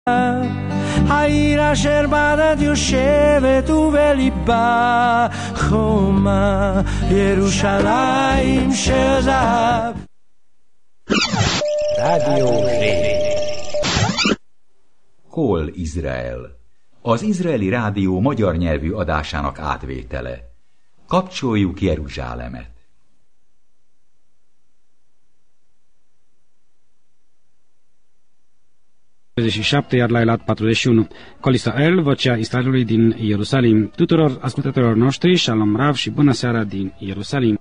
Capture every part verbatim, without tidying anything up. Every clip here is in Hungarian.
העיר אשר בדד יושבת ובליבה חומה, ירושלים של זהב. Rádió Kol Izrael. Az izraeli rádió magyar nyelvű adásának átvétele. Kapcsoljuk Jeruzsálemet. patruzeci și șapte, iar la Elat patruzeci și unu. Kol Israel, vocea Israelului din Ierusalim. Tuturor ascultătorilor noștri, Shalom Rav și bună seara din Ierusalim.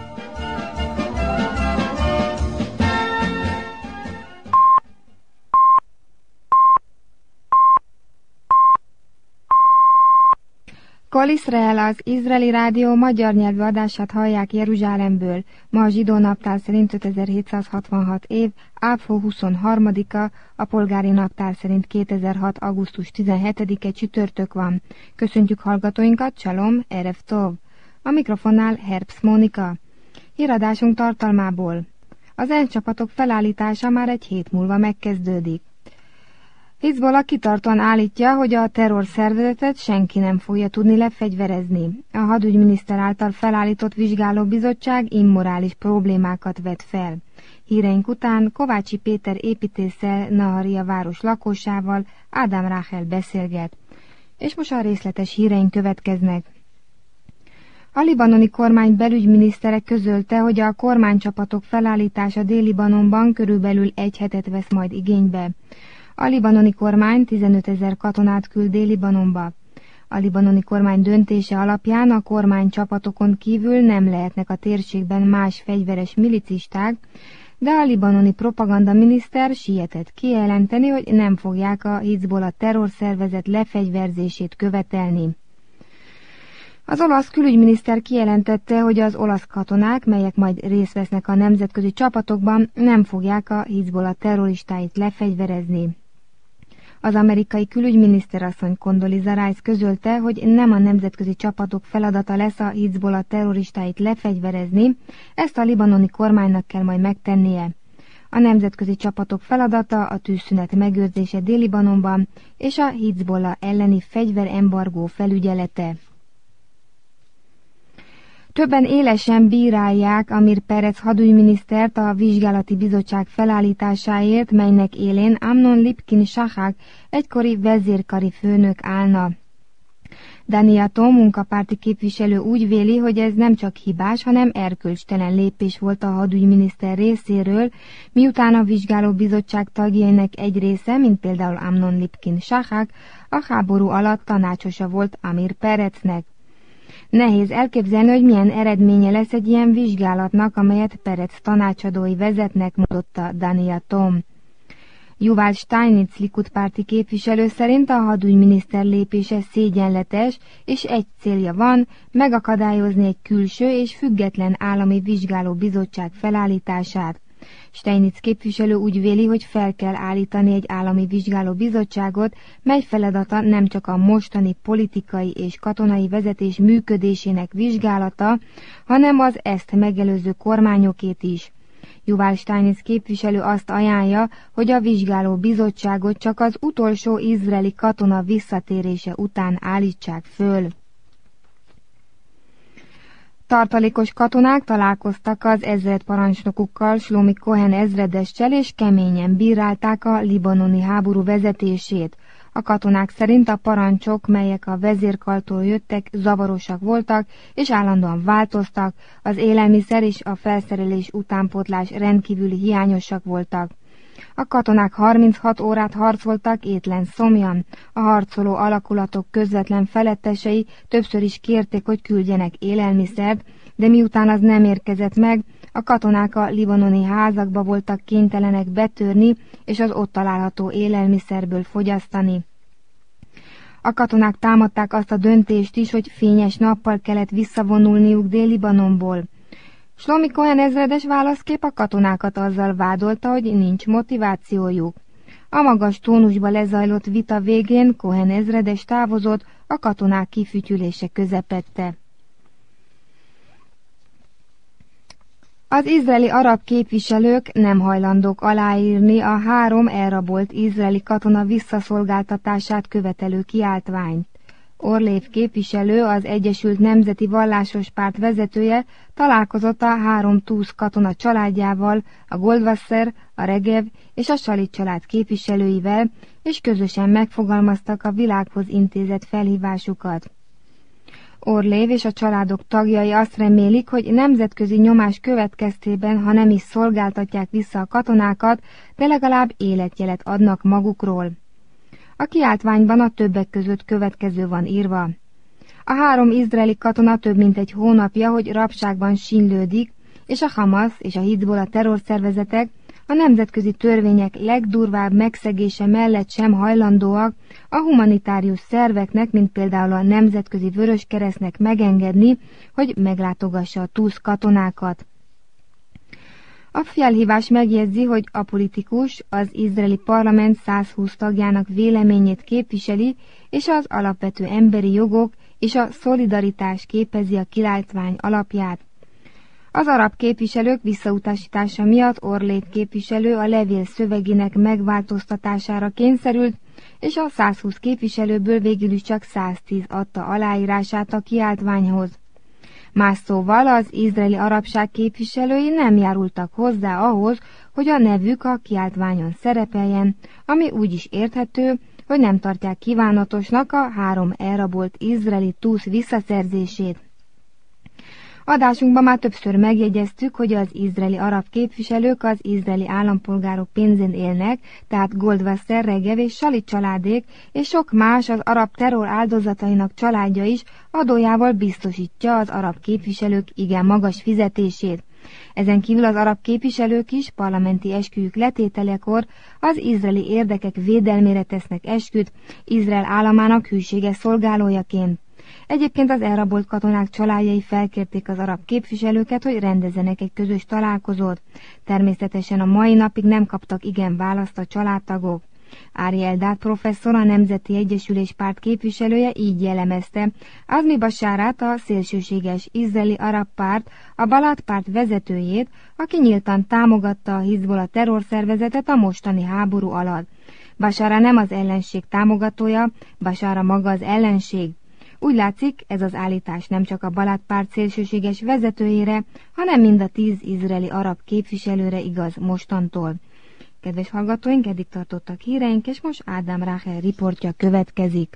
Kol Israel, az izraeli rádió magyar nyelvű adását hallják Jeruzsálemből. Ma a zsidó naptár szerint ötezer-hétszázhatvanhat év, áv huszonharmadika, a polgári naptár szerint kétezer-hat. augusztus tizenhetedike csütörtök van. Köszöntjük hallgatóinkat, Shalom, Erev Tov. A mikrofonnál Herbst Mónika. Híradásunk tartalmából. Az ENSZ csapatok felállítása már egy hét múlva megkezdődik. Hizbollah kitartóan állítja, hogy a terrorszervezetet senki nem fogja tudni lefegyverezni. A hadügyminiszter által felállított vizsgálóbizottság immorális problémákat vet fel. Híreink után Kovácsi Péter építésszel Naharia város lakosával Ádám Ráhel beszélget. És most a részletes híreink következnek. A libanoni kormány belügyminisztere közölte, hogy a kormánycsapatok felállítása Dél-Libanonban körülbelül egy hetet vesz majd igénybe. A libanoni kormány tizenötezer katonát küld Dél-Libanonba. A libanoni kormány döntése alapján a kormánycsapatokon kívül nem lehetnek a térségben más fegyveres milicisták, de a libanoni propagandaminiszter sietett kijelenteni, hogy nem fogják a Hizbollah terrorszervezet lefegyverzését követelni. Az olasz külügyminiszter kijelentette, hogy az olasz katonák, melyek majd részt vesznek a nemzetközi csapatokban, nem fogják a Hizbollah terroristáit lefegyverezni. Az amerikai külügyminiszter asszony Condoleezza Rice közölte, hogy nem a nemzetközi csapatok feladata lesz a Hizbollah terroristáit lefegyverezni, ezt a libanoni kormánynak kell majd megtennie. A nemzetközi csapatok feladata a tűzszünet megőrzése Dél-Libanonban és a Hizbollah elleni fegyverembargó felügyelete. Többen élesen bírálják Amir Perez hadügyminisztert a vizsgálati bizottság felállításáért, melynek élén Amnon Lipkin Shahak egykori vezérkari főnök állna. Daniato munkapárti képviselő úgy véli, hogy ez nem csak hibás, hanem erkölcstelen lépés volt a hadügyminiszter részéről, miután a vizsgálóbizottság tagjainak egy része, mint például Amnon Lipkin Shahak, a háború alatt tanácsosa volt Amir Pereznek. Nehéz elképzelni, hogy milyen eredménye lesz egy ilyen vizsgálatnak, amelyet Perez tanácsadói vezetnek, mondotta Daniato. Yuval Steinitz Likud párti képviselő szerint a hadügyminiszter lépése szégyenletes, és egy célja van, megakadályozni egy külső és független állami vizsgáló bizottság felállítását. Steinitz képviselő úgy véli, hogy fel kell állítani egy állami vizsgáló bizottságot, mely feladata nem csak a mostani politikai és katonai vezetés működésének vizsgálata, hanem az ezt megelőző kormányokét is. Yuval Steinitz képviselő azt ajánlja, hogy a vizsgáló bizottságot csak az utolsó izraeli katona visszatérése után állítsák föl. Tartalékos katonák találkoztak az ezredparancsnokukkal, Shlomi Cohen ezredessel, és keményen bírálták a libanoni háború vezetését. A katonák szerint a parancsok, melyek a vezérkartól jöttek, zavarosak voltak, és állandóan változtak, az élelmiszer és a felszerelés utánpótlás rendkívüli hiányosak voltak. A katonák harminchat órát harcoltak étlen szomjan. A harcoló alakulatok közvetlen felettesei többször is kérték, hogy küldjenek élelmiszert, de miután az nem érkezett meg, a katonák a libanoni házakba voltak kénytelenek betörni, és az ott található élelmiszerből fogyasztani. A katonák támadták azt a döntést is, hogy fényes nappal kellett visszavonulniuk Dél-Libanonból. Shlomi Cohen ezredes válaszkép a katonákat azzal vádolta, hogy nincs motivációjuk. A magas tónusba lezajlott vita végén Cohen ezredes távozott, a katonák kifütyülése közepette. Az izraeli arab képviselők nem hajlandók aláírni a három elrabolt izraeli katona visszaszolgáltatását követelő kiáltványt. Orlév képviselő, az Egyesült Nemzeti Vallásos Párt vezetője találkozott a három túsz katona családjával, a Goldwasser, a Regev és a Shalit család képviselőivel, és közösen megfogalmaztak a világhoz intézett felhívásukat. Orlév és a családok tagjai azt remélik, hogy nemzetközi nyomás következtében, ha nem is szolgáltatják vissza a katonákat, de legalább életjelet adnak magukról. A kiáltványban a többek között következő van írva. A három izraeli katona több mint egy hónapja, hogy rabságban sínlődik, és a Hamas és a Hizbollah terrorszervezetek a nemzetközi törvények legdurvább megszegése mellett sem hajlandóak a humanitárius szerveknek, mint például a Nemzetközi Vöröskeresztnek megengedni, hogy meglátogassa a túsz katonákat. A felhívás megjegyzi, hogy a politikus az izraeli parlament százhúsz tagjának véleményét képviseli, és az alapvető emberi jogok és a szolidaritás képezi a kiáltvány alapját. Az arab képviselők visszautasítása miatt Orlév képviselő a levél szövegének megváltoztatására kényszerült, és a százhúsz képviselőből végül is csak száztíz adta aláírását a kiáltványhoz. Más szóval az izraeli arabság képviselői nem járultak hozzá ahhoz, hogy a nevük a kiáltványon szerepeljen, ami úgy is érthető, hogy nem tartják kívánatosnak a három elrabolt izraeli túsz visszaszerzését. Adásunkban már többször megjegyeztük, hogy az izraeli arab képviselők az izraeli állampolgárok pénzén élnek, tehát Goldwasser, Regev és Shalit családék, és sok más az arab terror áldozatainak családja is adójával biztosítja az arab képviselők igen magas fizetését. Ezen kívül az arab képviselők is parlamenti esküjük letételekor az izraeli érdekek védelmére tesznek esküt, Izrael államának hűséges szolgálójaként. Egyébként az elrabolt katonák családjai felkérték az arab képviselőket, hogy rendezenek egy közös találkozót. Természetesen a mai napig nem kaptak igen választ a családtagok. Ári Eldad professzor, a Nemzeti Egyesülés Párt képviselője így jellemezte Azmi Basárát, a szélsőséges izraeli arab párt, a Balad párt vezetőjét, aki nyíltan támogatta a Hizbollah terrorszervezetet a mostani háború alatt. Basára nem az ellenség támogatója, Basára maga az ellenség. Úgy látszik, ez az állítás nem csak a Balad párt szélsőséges vezetőjére, hanem mind a tíz izraeli arab képviselőre igaz mostantól. Kedves hallgatóink, eddig tartottak híreink, és most Ádám Ráhel riportja következik.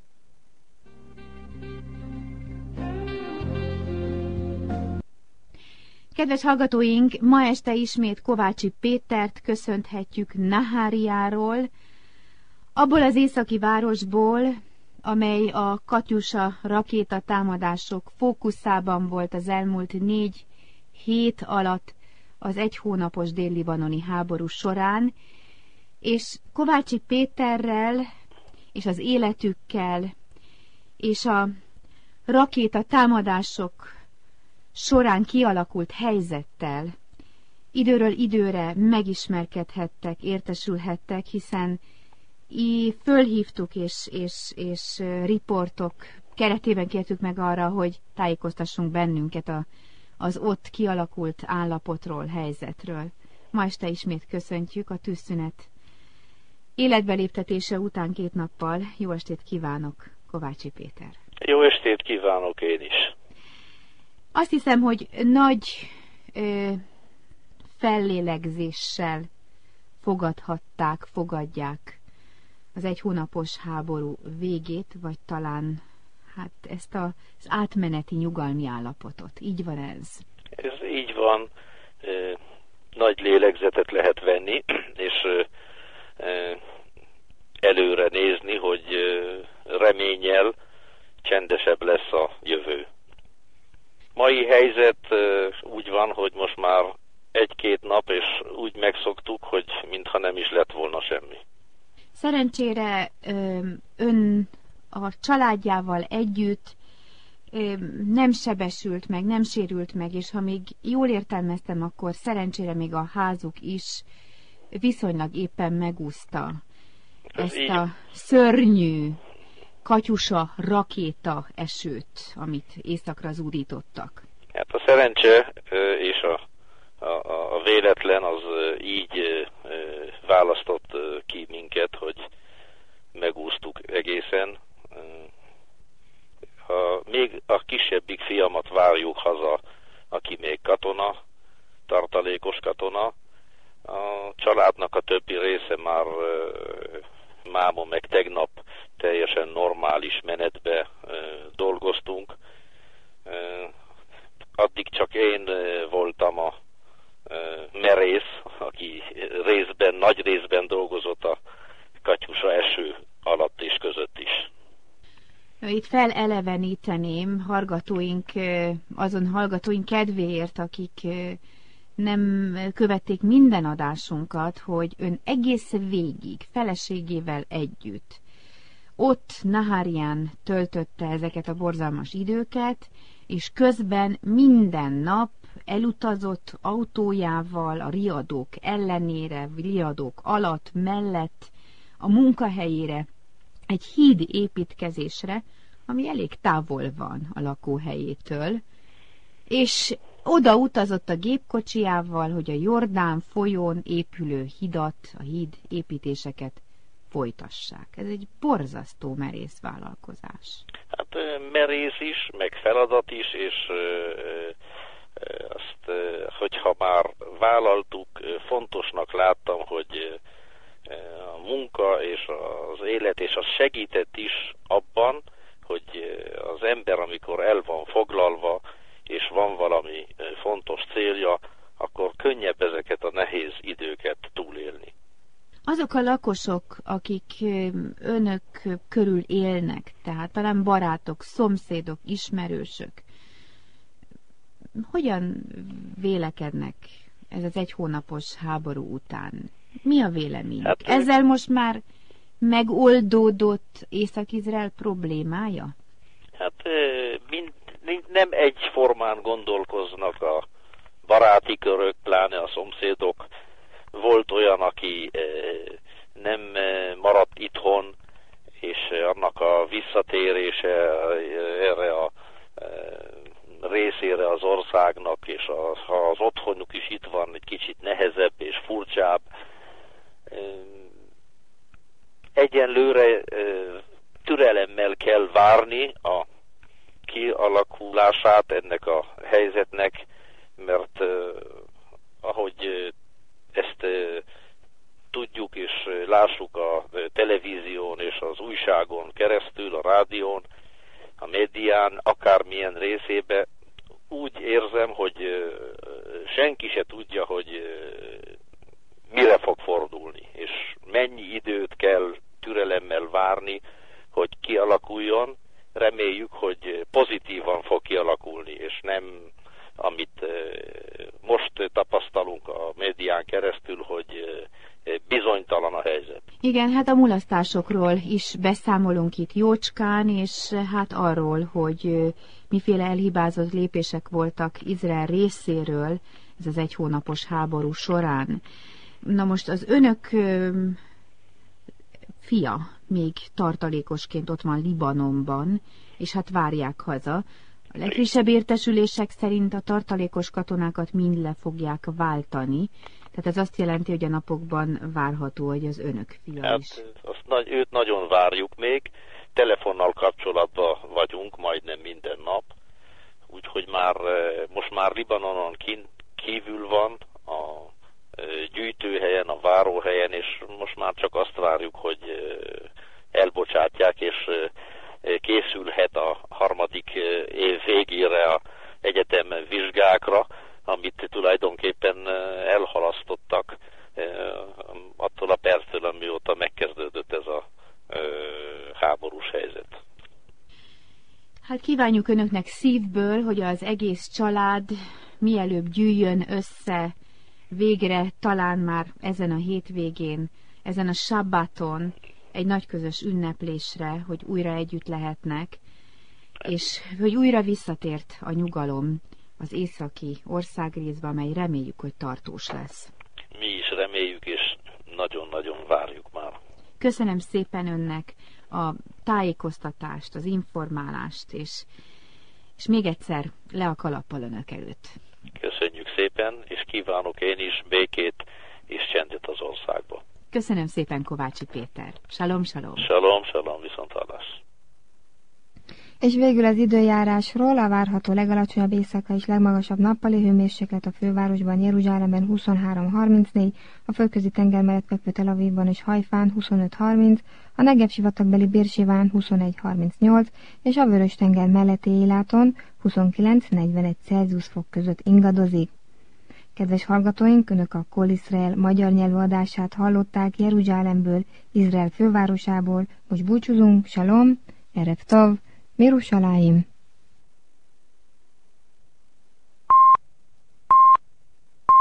Kedves hallgatóink, ma este ismét Kovácsi Pétert köszönthetjük Naháriáról, abból az északi városból, amely a Katyusha rakétatámadások fókuszában volt az elmúlt négy hét alatt az egy hónapos dél-libanoni háború során, és Kovácsi Péterrel és az életükkel és a rakétatámadások során kialakult helyzettel időről időre megismerkedhettek, értesülhettek, hiszen így fölhívtuk és, és, és riportok keretében kértük meg arra, hogy tájékoztassunk bennünket a, az ott kialakult állapotról, helyzetről. Ma este ismét köszöntjük a tűzszünet életbeléptetése után két nappal. Jó estét kívánok, Kovácsi Péter! Jó estét kívánok én is! Azt hiszem, hogy nagy ö, fellélegzéssel fogadhatták, fogadják az egy hónapos háború végét, vagy talán hát ezt az átmeneti nyugalmi állapotot. Így van ez? Ez így van. Nagy lélegzetet lehet venni, és előre nézni, hogy reménnyel csendesebb lesz a jövő. Mai helyzet úgy van, hogy most már egy-két nap, és úgy megszoktuk, hogy mintha nem is lett volna semmi. Szerencsére ön a családjával együtt nem sebesült meg, nem sérült meg, és ha még jól értelmeztem, akkor szerencsére még a házuk is viszonylag éppen megúszta ezt így a szörnyű Katyusha rakéta esőt, amit északra zúdítottak. Hát a szerencse és a a, a véletlen az így választott ki minket, hogy megúsztuk egészen. Ha még a kisebbik fiamat várjuk haza, aki még katona, tartalékos katona, a családnak a többi része már máma meg tegnap teljesen normális menetbe dolgoztunk. Addig csak én voltam a merész, aki részben, nagy részben dolgozott a Katyusa eső alatt és között is. Itt feleleveníteném hallgatóink, azon hallgatóink kedvéért, akik nem követték minden adásunkat, hogy ön egész végig, feleségével együtt ott Naharián töltötte ezeket a borzalmas időket, és közben minden nap elutazott autójával a riadók ellenére, riadók alatt, mellett a munkahelyére, egy híd építkezésre, ami elég távol van a lakóhelyétől, és oda utazott a gépkocsiával, hogy a Jordán folyón épülő hidat, a híd építéseket folytassák. Ez egy borzasztó merész vállalkozás. Hát merész is, meg feladat is, és azt, hogyha már vállaltuk, fontosnak láttam, hogy a munka és az élet, és az segített is abban, hogy az ember, amikor el van foglalva, és van valami fontos célja, akkor könnyebb ezeket a nehéz időket túlélni. Azok a lakosok, akik önök körül élnek, tehát talán barátok, szomszédok, ismerősök, hogyan vélekednek ez az egy hónapos háború után? Mi a véleményük? Hát, ezzel most már megoldódott Észak-Izrael problémája? Hát mind, nem egyformán gondolkoznak a baráti körök, pláne a szomszédok. Volt olyan, aki nem maradt itthon, és annak a visszatérése erre a részére az országnak, és az, ha az otthonuk is itt van, egy kicsit nehezebb és furcsább. Egyenlőre türelemmel kell várni a kialakulását ennek a helyzetnek, mert ahogy ezt tudjuk és lássuk a televízión és az újságon keresztül, a rádión, a médián, akármilyen részébe, úgy érzem, hogy senki se tudja, hogy mire fog fordulni, és mennyi időt kell türelemmel várni, hogy kialakuljon. Reméljük, hogy pozitívan fog kialakulni, és nem amit most tapasztalunk a médián keresztül, hogy bizonytalan a helyzet. Igen, hát a mulasztásokról is beszámolunk itt jócskán, és hát arról, hogy miféle elhibázott lépések voltak Izrael részéről ez az egy hónapos háború során. Na most az önök fia még tartalékosként ott van Libanonban, és hát várják haza. A legfrissebb értesülések szerint a tartalékos katonákat mind le fogják váltani, tehát ez azt jelenti, hogy a napokban várható, hogy az önök fia hát, is. Azt, őt nagyon várjuk még, telefonnal kapcsolatban vagyunk majdnem minden nap, úgyhogy már, most már Libanonon kívül van a gyűjtőhelyen, a váróhelyen, és most már csak azt várjuk, hogy elbocsátják, és készülhet a harmadik év végére a egyetem vizsgákra, amit tulajdonképpen elhalasztottak attól a perctől, amióta megkezdődött ez a háborús helyzet. Hát kívánjuk önöknek szívből, hogy az egész család mielőbb gyűjjön össze, végre talán már ezen a hétvégén, ezen a sabbaton, egy nagy közös ünneplésre, hogy újra együtt lehetnek, és hogy újra visszatért a nyugalom az északi országrészbe, amely reméljük, hogy tartós lesz. Mi is reméljük, és nagyon-nagyon várjuk már. Köszönöm szépen önnek a tájékoztatást, az informálást, és, és még egyszer le a kalappal önök előtt. Köszönjük szépen, és kívánok én is békét és csendet az országba. Köszönöm szépen, Kovácsi Péter. Salom, salom. Salom, salom, viszonthallás. És végül az időjárásról: a várható legalacsonyabb éjszaka és legmagasabb nappali hőmérséklet a fővárosban, Jeruzsálemben huszonhárom harmincnégy, a földközi tenger mellett fekvő Tel Avivban és Hajfán huszonöt harminc, a Negev sivatagbeli Bérsiván huszonegy harmincnyolc, és a Vörös-tenger melletti Éláton huszonkilenc negyvenegy Celsius fok között ingadozik. Kedves hallgatóink, Önök a Kol Izrael magyar nyelvű adását hallották Jeruzsálemből, Izrael fővárosából. Most búcsúzunk, salom, erev tov, Mirushalayim.